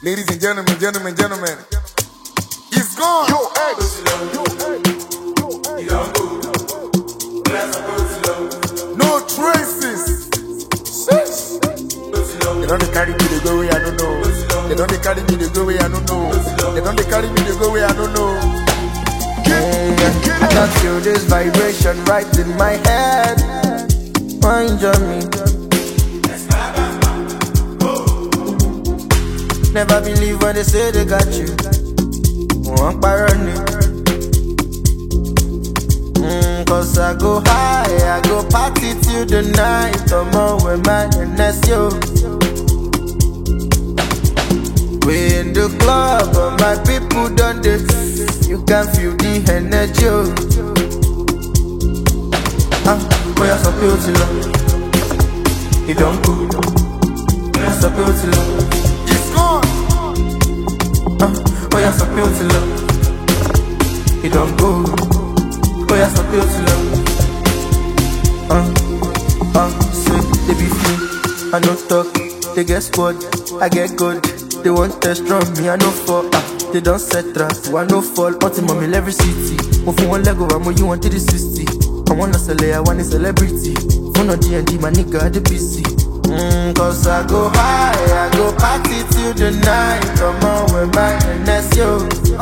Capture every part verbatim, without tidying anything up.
Ladies and gentlemen, gentlemen, gentlemen, it's gone. Yo, X. Yo, no traces. They don't carry me the go way I don't know. They don't carry me the go way I don't know. They don't carry me the go way I don't know. I can feel this vibration right in my head. Mind on me. Never believe when they say they got you. One parony. Mm, Cause I go high, I go party till the night. Come on with my N S yo. We in the club, but my people done this. You can feel the energy. Ah, boy, I'm so beautiful. You don't go. I'm so beautiful. Oh, you're so beautiful. You don't go. Oh, you're so beautiful. Uh, uh, say they be free. I no talk. They get squad. I get good. They want test from me. I no fall. Uh, they don't set traps. I no fall. Ultimate in every city. Move from one leg over, more you want to the sixty. I wanna sell it. I want a celebrity. Phone on D and D, my nigga at the P C. Mm, Cause I go high, I go party till the night. Come on with my N S yo.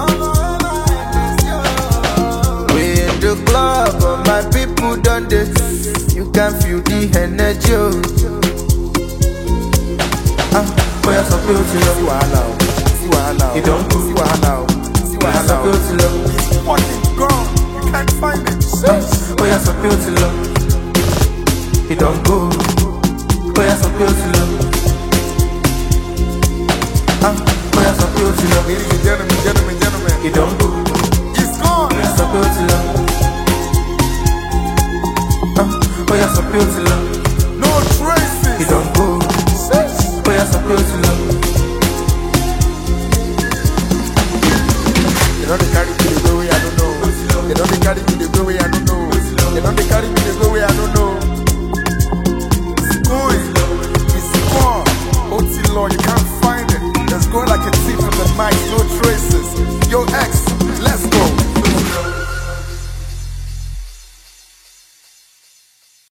We in the club, but my people done this. You can feel the energy. Ah, boy, you're so beautiful. See why now? See why now? You don't go. See why now? See why You're so now? beautiful. It's fucking gone. You can't find it. Ah, boy, you're so beautiful. You don't go. Boy, you're so beautiful. Ah, boy, you're so beautiful. Ladies and gentlemen, gentlemen, gentlemen, You don't go. it's gone. You're so beautiful. Ah, boy, you're so beautiful.